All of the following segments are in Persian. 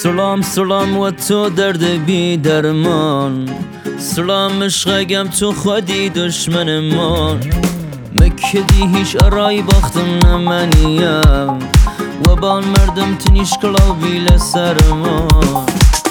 سلام سلام و تو درد بی درمان، سلام عشقگم تو خودی دشمن من. مکدی هیچ ارای باختم نمانیم و بان مردم تنیش کلاو بیل سرمان.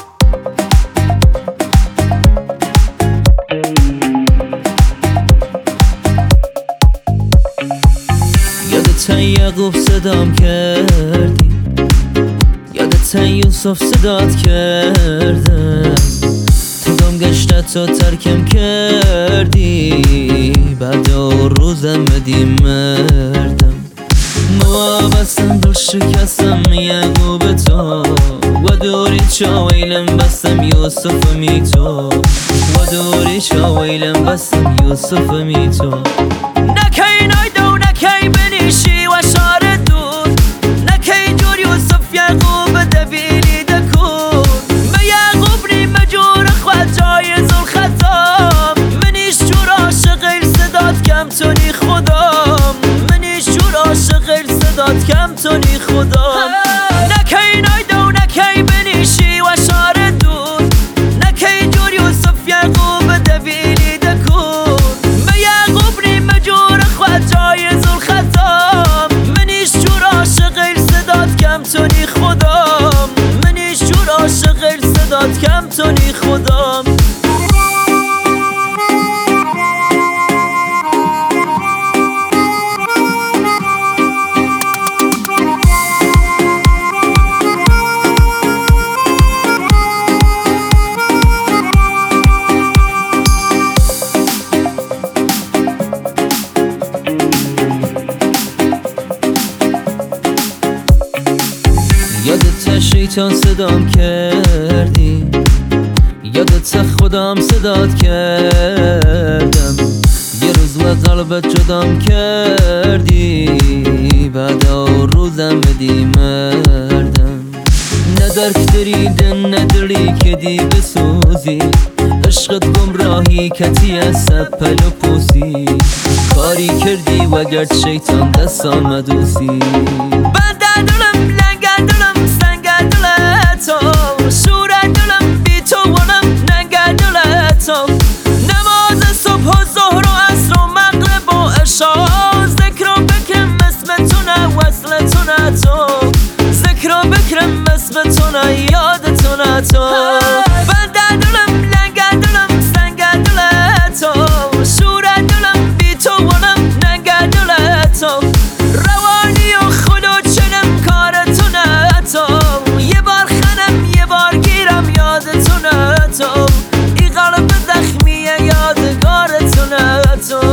یادت یعقوب صدام کردی، یادت یوسف صدات کردم، تو گم گشته تو ترکم کردی، بعد روزم بدی مردم. وابستم دل شکستم یعقوب تو و دوری چاویلم بستم یوسف می تو و دوری چاویلم بستم یوسف می تو. نکی نایدو نکی بنیشی و شار دود، نکی جور یوسف یعقوب دویلی دکون. ما یعقوب نی مجور خواه جای زل خطام، منیش جور عاشق غیر صدات کم تونی خودم، منیش جور عاشق غیر صدات کم تونی خودم. نکی نایدو نکی بنیشی و شار دود، نکی جور یوسف یعقوب دویلی دکون. ما یعقوب نی مجور خواه جای زل خطام، منیش جور عاشق غیر صدات کم تونی خودم، منیش جور عاشق غیر صدات کم تونی خودم. یادت شیطان صدام کردی، یادت خودم صدات کردم، یه روز و قلبت جدام کردی، بعد روزم بدی مردم. ندرک دریدن ندری که دی بسوزی، عشقت گمراهی کتی از سپل و پوسی، کاری کردی و گرد شیطان دست آمدوسی. بنده دلم لنگ دلم سنگ دلتو، شور دلم بی تو ونم ننگ دلتو. نماز صبح و ظهر و عصر و مغرب و عشا، ذکر و بکرم اسمتونه وصلتونه تو، ذکر و بکرم اسمتونه یادتونه تو. بنده دلم لنگ دلم سنگ دلتو، شور دلم بی تو ونم ننگ دلتو. روانی و خلوچنم کارتونه تو، یه بار خنم یه بار گیرم یادتونه تو، ای قلب زخمیه یادگارتونه تو.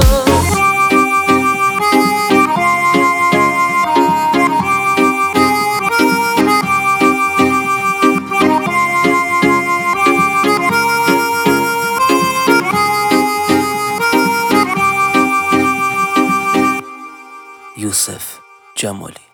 یوسف جمالی.